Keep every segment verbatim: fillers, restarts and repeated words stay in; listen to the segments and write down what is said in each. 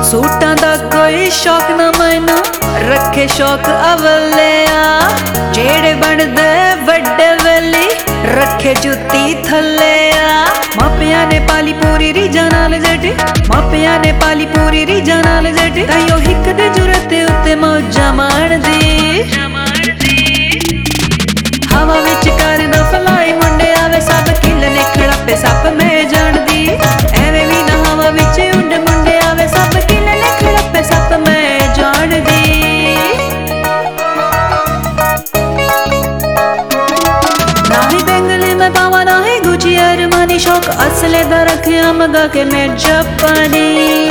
सूटां दा कोई शौक ना मैनू रखे शौक अवलिया जेड़े बनदे वड्डे वेली रखे जुत्ती थल्लिया। मापिया ने पाली पूरी रीझां नाल जटी मापिया ने पाली पूरी रीझां नाल जटी ताइयो हिक दे जुरत उत्ते मौजां माणदी हवा विच करदा फलाई मुंडे आवे सब खिलने खड़ापे सप मैं जानदी एवें वी ना हवा विच उंड मुंडे आवे सब खिलने खड़ापे सप मैं जानदी। ना ही बेंगली मैं पावा ना ही गुची अरमानी शौक असले दा रखिया मगा के मैं जापानी।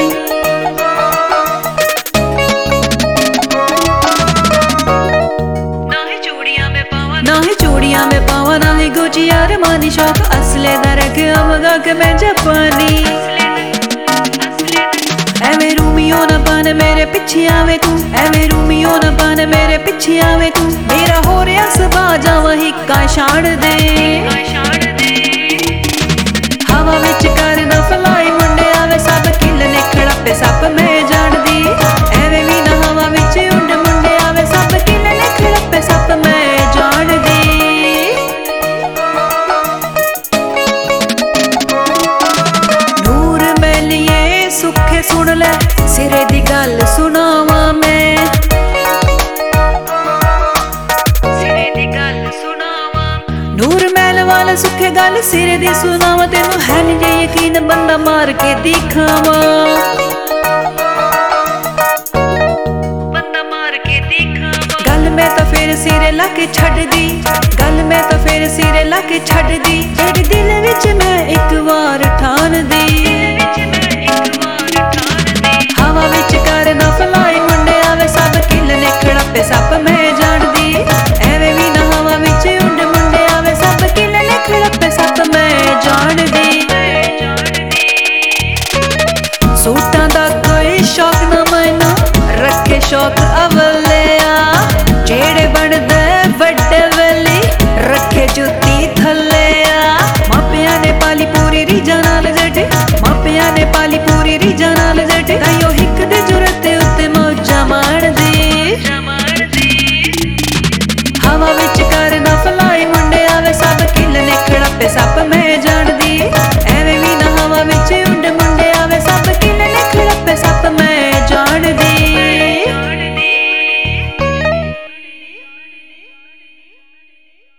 ना ही चूड़ियां में पावा ना ही गुची अरमानी शौक असले दा रखिया मगा के मैं जापानी। एवें रूमियो ना बन मेरे पिछे आवे तू एवें रूमियो ना बन मेरे पिछे आवे तू मेरा हो रहा सबा जावा हिक्का छाड़ दे हवा विच करदा फलाई मुंडे आवे सब खिलने खड़ापे सप मैं जानदी एवें वी ना हवा विच उंड मुंडे आवे सब खिलने खड़ापे सप मैं जानदी। नूर मैलिए सुखे सुन ले सिरे दी गल सुनावा मैं सिरे दी गल सुनावा नूर महल वाला सुखे गल सिरे दी सुनावा तेनू है नी जे यकीन बंदा मार के दिखावा बंदा मार के दिखावा गल मैं तो फिर सिरे ला के छड़ दी गल मैं तो फिर सिरे ला के छड़ दी जेड़ी दिल विच मैं एक बार